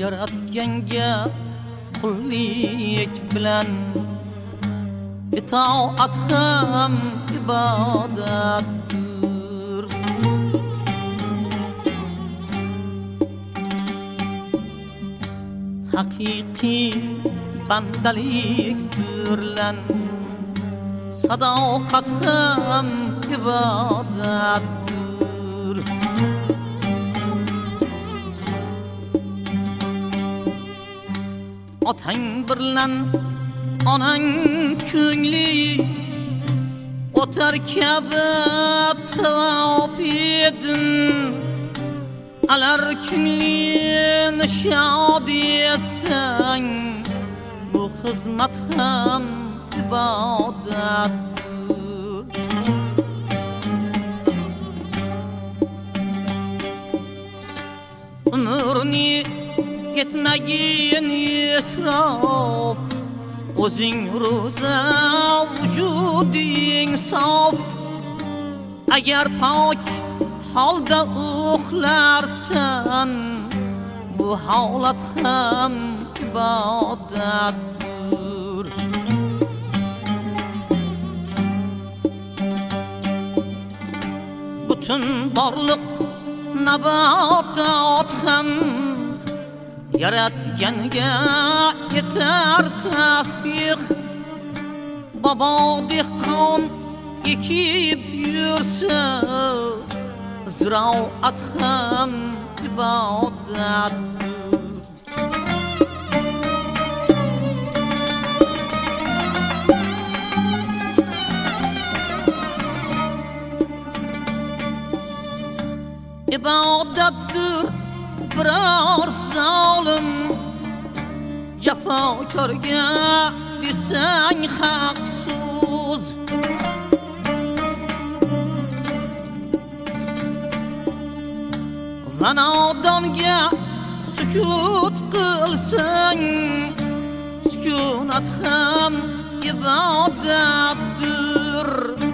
yaratganga qullik bilan itoat ham ibodatdir. Haqiqiy bandalik bilan sadoqat ham ibodatdir. Otang bilan onang ko'ngli o'tar kabi tavop edin. Alar ko'nglini shod etsang, bu xizmat ham ibodatdir. Umrni yetmagin isrof, o'zing ro'za vujuding sof. Agar pok holda uxlarsan, bu holat ham ibodatdir. Butun borliq nabotot ham yaratganga yetar tasbih. Bobo dehqon ekib yursa, ziroat ham ibodatdir. Ibodatdir biror zolim jafokorga desang haqsiz. Va nodonga sukut qilsang, sukunat ham ibodatdir.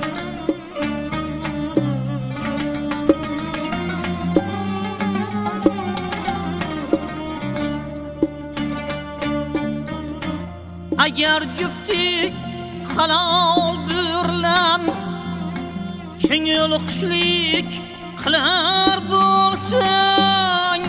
Agar juftik halol bilan ko'ngil xushlik qilar bo'lsang,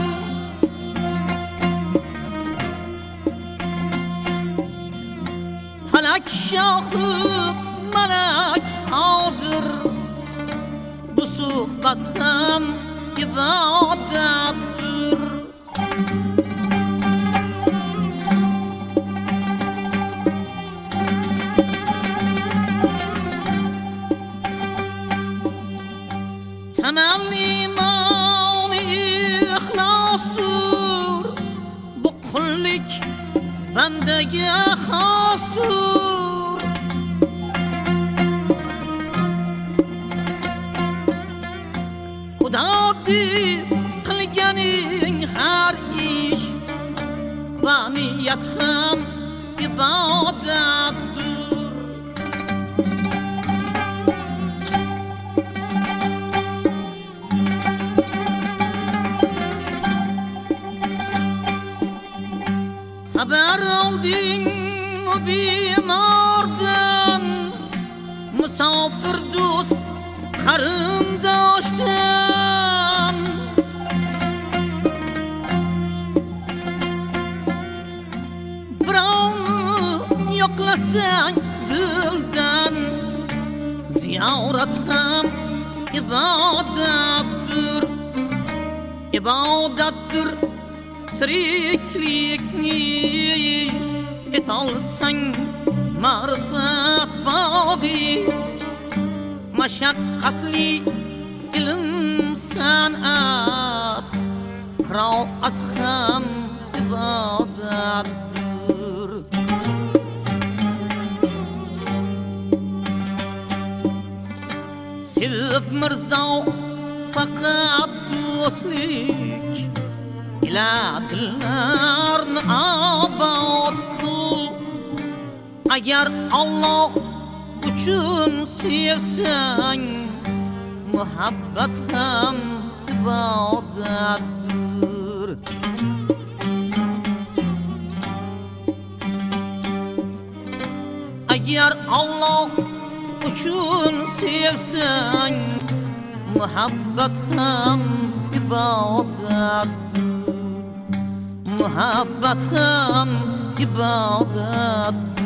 falak shohid malak hozir, bu suhbat ham ibodatdir. Tamalli mani ixlosdir, bu qullik bandaga xosdir. Xudo deb qilganing har ish va niyat ham ibodatdir. Xabar olding mu bemordan, musofir do'st qarindoshdan. Birovni yo'qlasang dildan, ziyorat ham ibodatdir. Ibodatdir tiriklikni etolsang ma'rifat bog'i. Mashaqqatli ilm san'at, qiroat ham ibodatdir. Sevib mirzo faqat do'stlik ila dillarni obod qil. Agar Alloh uchun sevsang, muhabbat ham ibodatdir. Eğer Allah uchun sevsang, muhabbat ham ibodatdir. Muhabbat ham ibodatdir.